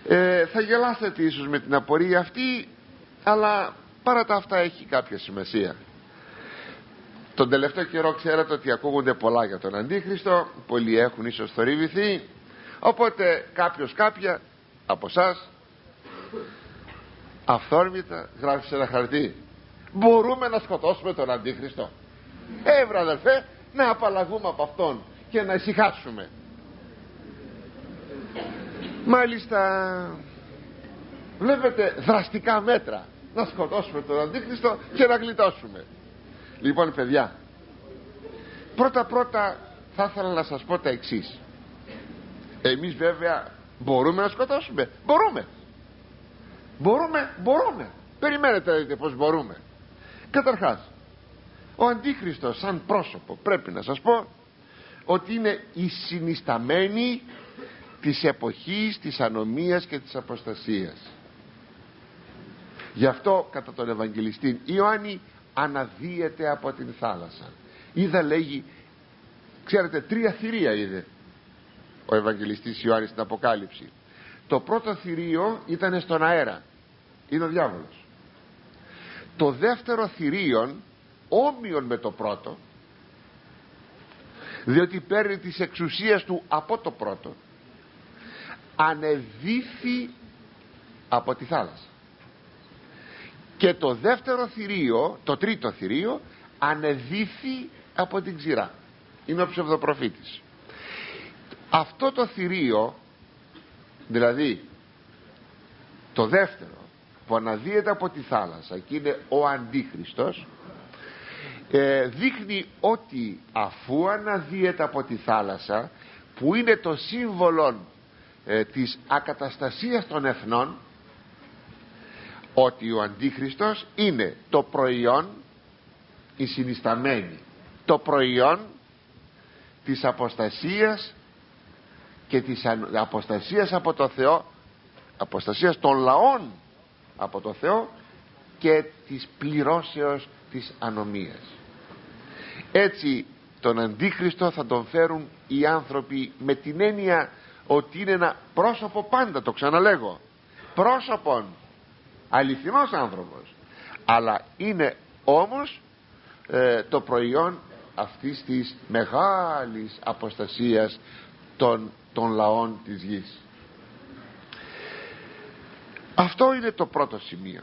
Θα γελάσετε ίσως με την απορία αυτή, αλλά παρά τα αυτά έχει κάποια σημασία. Τον τελευταίο καιρό ξέρετε ότι ακούγονται πολλά για τον Αντίχριστο, πολλοί έχουν ίσως θορυβηθεί, οπότε κάποιος κάποια από εσάς αυθόρμητα γράφει σε ένα χαρτί: μπορούμε να σκοτώσουμε τον Αντίχριστο? Βρε αδελφέ, να απαλλαγούμε από αυτόν και να ησυχάσουμε. Μάλιστα βλέπετε δραστικά μέτρα να σκοτώσουμε τον Αντίχριστο και να γλιτώσουμε. Λοιπόν παιδιά, πρώτα θα ήθελα να σας πω τα εξής. Εμείς βέβαια μπορούμε να σκοτώσουμε. Μπορούμε. Περιμένετε να δείτε πως μπορούμε. Καταρχάς, ο Αντίχριστος σαν πρόσωπο πρέπει να σας πω ότι είναι η συνισταμένη της εποχής της ανομίας και της αποστασίας. Γι' αυτό κατά τον Ευαγγελιστή Ιωάννη αναδύεται από την θάλασσα. Είδα, λέγει, ξέρετε, 3 θηρία είδε ο Ευαγγελιστής Ιωάννης στην Αποκάλυψη. Το πρώτο θηρίο ήταν στον αέρα, είναι ο διάβολος. Το δεύτερο θηρίον όμοιον με το πρώτο, διότι παίρνει τις εξουσίες του από το πρώτο, ανεδύθη από τη θάλασσα. Και το δεύτερο θηρίο, το τρίτο θηρίο, ανεδύθη από την ξηρά. Είναι ο ψευδοπροφήτης. Αυτό το θηρίο, δηλαδή το δεύτερο που αναδύεται από τη θάλασσα και είναι ο Αντίχριστος, δείχνει ότι αφού αναδύεται από τη θάλασσα, που είναι το σύμβολο της ακαταστασίας των εθνών, ότι ο Αντίχριστος είναι το προϊόν, η συνισταμένη, το προϊόν της αποστασίας και της αποστασίας από το Θεό, αποστασίας των λαών από το Θεό και της πληρώσεως της ανομίας. Έτσι τον Αντίχριστο θα τον φέρουν οι άνθρωποι με την έννοια ότι είναι ένα πρόσωπο, πάντα το ξαναλέγω, πρόσωπον, αληθινός άνθρωπος, αλλά είναι όμως το προϊόν αυτής της μεγάλης αποστασίας των λαών της γης. Αυτό είναι το πρώτο σημείο.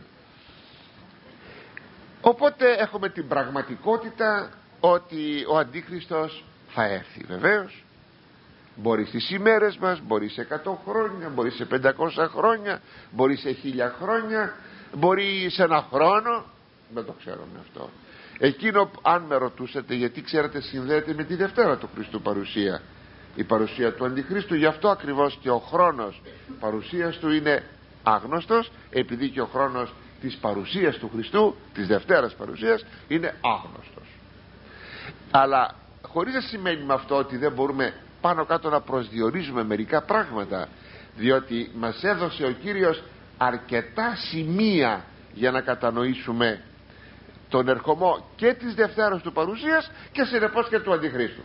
Οπότε έχουμε την πραγματικότητα ότι ο Αντίχριστος θα έρθει. Βεβαίως μπορεί στις ημέρες μας, μπορεί σε 100 χρόνια, μπορεί σε 500 χρόνια, μπορεί σε 1000 χρόνια, μπορεί σε 1 χρόνο, δεν το ξέρουμε αυτό. Εκείνο, αν με ρωτούσατε, γιατί ξέρετε συνδέεται με τη Δευτέρα του Χριστού παρουσία, η παρουσία του Αντιχρίστου, γι' αυτό ακριβώς και ο χρόνος παρουσίας του είναι άγνωστος, επειδή και ο χρόνος της παρουσίας του Χριστού, της Δευτέρας παρουσίας, είναι άγνωστος. Αλλά χωρίς να σημαίνει με αυτό ότι δεν μπορούμε πάνω κάτω να προσδιορίζουμε μερικά πράγματα, διότι μας έδωσε ο Κύριος αρκετά σημεία για να κατανοήσουμε τον ερχομό και της Δευτέρας του παρουσίας και συνεπώς και του Αντιχρίστου.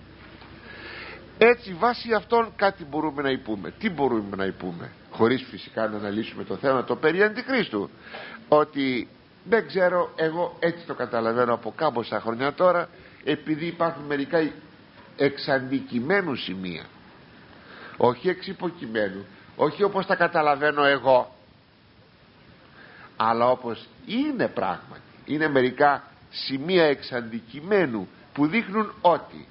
Έτσι βάσει αυτών κάτι μπορούμε να πούμε. Τι μπορούμε να πούμε, χωρίς φυσικά να αναλύσουμε το θέμα το περί Αντιχρίστου? Ότι δεν ξέρω, εγώ έτσι το καταλαβαίνω από κάμποσα χρόνια τώρα, επειδή υπάρχουν μερικά εξαντικειμένου σημεία, όχι εξυποκειμένου, όχι όπως τα καταλαβαίνω εγώ, αλλά όπως είναι πράγματι. Είναι μερικά σημεία εξαντικειμένου που δείχνουν ότι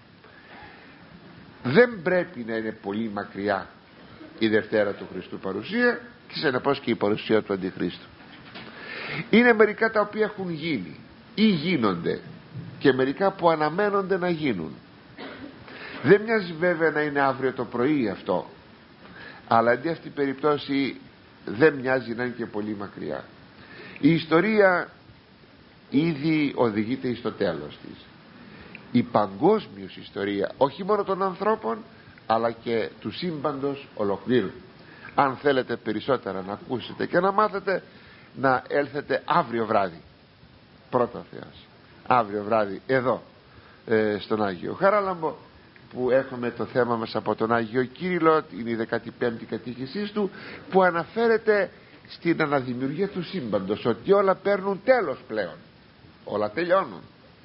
δεν πρέπει να είναι πολύ μακριά η Δευτέρα του Χριστού παρουσία και συνεπώς και η παρουσία του Αντιχρίστου. Είναι μερικά τα οποία έχουν γίνει ή γίνονται και μερικά που αναμένονται να γίνουν. Δεν μοιάζει βέβαια να είναι αύριο το πρωί αυτό, αλλά αντί αυτή περιπτώσει δεν μοιάζει να είναι και πολύ μακριά. Η ιστορία ήδη οδηγείται στο τέλος της. Η παγκόσμιος ιστορία, όχι μόνο των ανθρώπων αλλά και του σύμπαντος ολοκλήρου. Αν θέλετε περισσότερα να ακούσετε και να μάθετε, να έλθετε αύριο βράδυ, πρώτα Θεός, αύριο βράδυ εδώ στον Άγιο Χαράλαμπο, που έχουμε το θέμα μας από τον Άγιο Κύριλλο, είναι η 15η κατήχησή του, που αναφέρεται στην αναδημιουργία του σύμπαντος, ότι όλα παίρνουν τέλος πλέον, όλα τελειώνουν.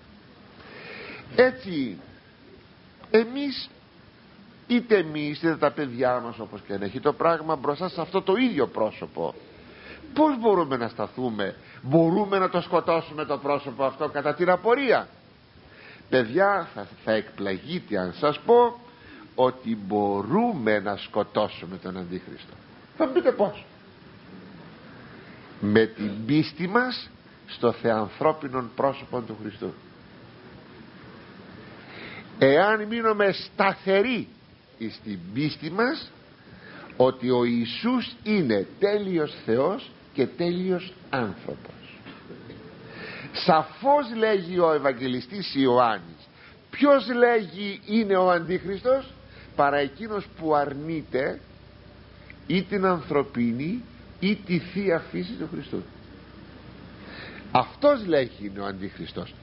Έτσι εμείς, είτε εμείς είτε τα παιδιά μας, όπως και αν έχει το πράγμα, μπροστά σε αυτό το ίδιο πρόσωπο, πώς μπορούμε να σταθούμε? Μπορούμε να το σκοτώσουμε το πρόσωπο αυτό κατά την απορία? Παιδιά, θα εκπλαγείτε αν σας πω ότι μπορούμε να σκοτώσουμε τον Αντίχριστο. Θα μου πείτε πώς? Με την πίστη μας στο θεανθρώπινο πρόσωπο του Χριστού. Εάν μείνουμε σταθεροί στην πίστη μας ότι ο Ιησούς είναι τέλειος Θεός και τέλειος άνθρωπος. Σαφώς λέγει ο Ευαγγελιστής Ιωάννης. Ποιος λέγει είναι ο Αντίχριστος? Παρά εκείνος που αρνείται ή την ανθρωπίνη ή τη Θεία Φύση του Χριστού. Αυτός λέγει είναι ο Αντίχριστος.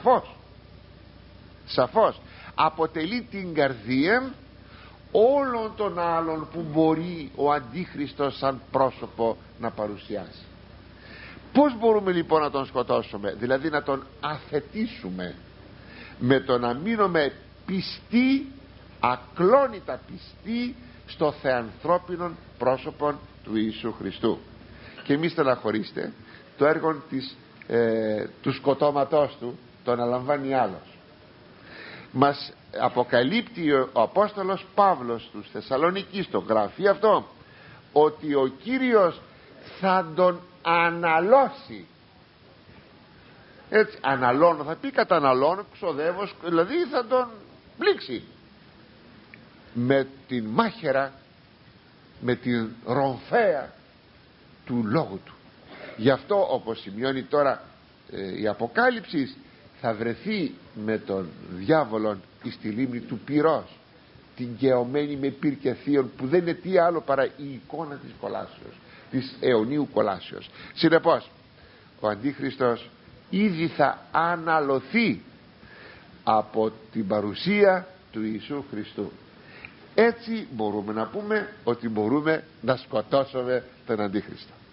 Σαφώς αποτελεί την καρδία όλων των άλλων που μπορεί ο Αντίχριστος σαν πρόσωπο να παρουσιάσει. Πώς μπορούμε λοιπόν να τον σκοτώσουμε? Δηλαδή να τον αθετήσουμε με το να μείνουμε πιστοί, ακλόνητα πιστοί στο θεανθρώπινο πρόσωπο του Ιησού Χριστού. Και μη στεναχωρήστε, το έργο του σκοτώματός του το αναλαμβάνει άλλος. Μας αποκαλύπτει ο Απόστολος Παύλος στους Θεσσαλονικείς, το γράφει αυτό, ότι ο Κύριος θα τον αναλώσει. Έτσι, αναλώνω, θα πει καταναλώνω, ξοδεύω, δηλαδή θα τον πλήξει με την μάχαιρα, με την ρομφαία του λόγου του. Γι' αυτό, όπως σημειώνει τώρα η Αποκάλυψη, θα βρεθεί με τον διάβολον στη λίμνη του πυρός, την καιωμένη με πυρ και θείον, που δεν είναι τι άλλο παρά η εικόνα της κολάσεως, της αιωνίου κολάσεως. Συνεπώς ο Αντίχριστος ήδη θα αναλωθεί από την παρουσία του Ιησού Χριστού. Έτσι μπορούμε να πούμε ότι μπορούμε να σκοτώσουμε τον Αντίχριστο.